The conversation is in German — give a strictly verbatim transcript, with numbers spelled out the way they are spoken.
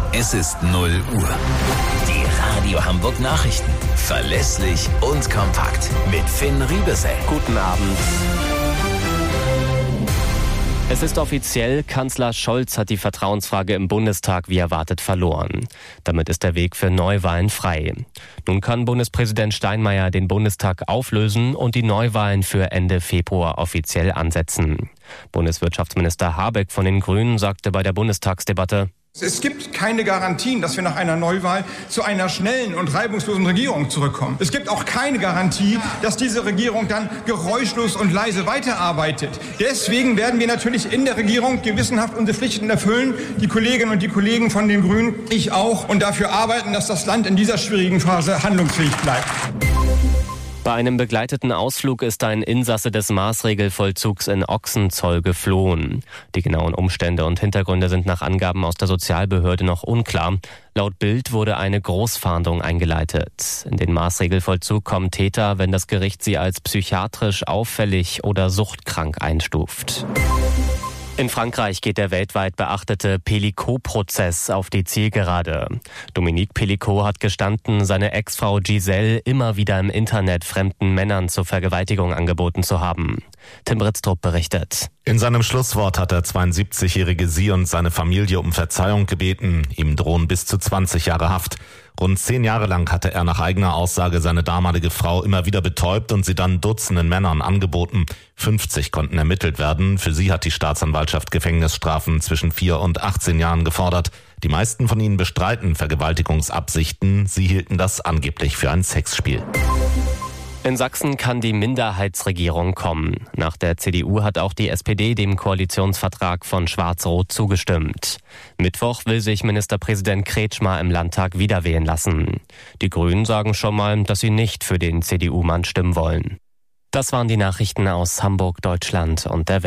Es ist null Uhr. Die Radio Hamburg Nachrichten. Verlässlich und kompakt. Mit Finn Riebesell. Guten Abend. Es ist offiziell, Kanzler Scholz hat die Vertrauensfrage im Bundestag wie erwartet verloren. Damit ist der Weg für Neuwahlen frei. Nun kann Bundespräsident Steinmeier den Bundestag auflösen und die Neuwahlen für Ende Februar offiziell ansetzen. Bundeswirtschaftsminister Habeck von den Grünen sagte bei der Bundestagsdebatte: Es gibt keine Garantien, dass wir nach einer Neuwahl zu einer schnellen und reibungslosen Regierung zurückkommen. Es gibt auch keine Garantie, dass diese Regierung dann geräuschlos und leise weiterarbeitet. Deswegen werden wir natürlich in der Regierung gewissenhaft unsere Pflichten erfüllen, die Kolleginnen und die Kollegen von den Grünen, ich auch, und dafür arbeiten, dass das Land in dieser schwierigen Phase handlungsfähig bleibt. Bei einem begleiteten Ausflug ist ein Insasse des Maßregelvollzugs in Ochsenzoll geflohen. Die genauen Umstände und Hintergründe sind nach Angaben aus der Sozialbehörde noch unklar. Laut Bild wurde eine Großfahndung eingeleitet. In den Maßregelvollzug kommen Täter, wenn das Gericht sie als psychiatrisch auffällig oder suchtkrank einstuft. In Frankreich geht der weltweit beachtete Pelicot-Prozess auf die Zielgerade. Dominique Pelicot hat gestanden, seine Ex-Frau Giselle immer wieder im Internet fremden Männern zur Vergewaltigung angeboten zu haben. Tim Britztrup berichtet. In seinem Schlusswort hat der zweiundsiebzigjährige sie und seine Familie um Verzeihung gebeten. Ihm drohen bis zu zwanzig Jahre Haft. Rund zehn Jahre lang hatte er nach eigener Aussage seine damalige Frau immer wieder betäubt und sie dann Dutzenden Männern angeboten. fünfzig konnten ermittelt werden. Für sie hat die Staatsanwaltschaft Gefängnisstrafen zwischen vier und achtzehn Jahren gefordert. Die meisten von ihnen bestreiten Vergewaltigungsabsichten. Sie hielten das angeblich für ein Sexspiel. In Sachsen kann die Minderheitsregierung kommen. Nach der C D U hat auch die S P D dem Koalitionsvertrag von Schwarz-Rot zugestimmt. Mittwoch will sich Ministerpräsident Kretschmer im Landtag wiederwählen lassen. Die Grünen sagen schon mal, dass sie nicht für den C D U-Mann stimmen wollen. Das waren die Nachrichten aus Hamburg, Deutschland und der Welt.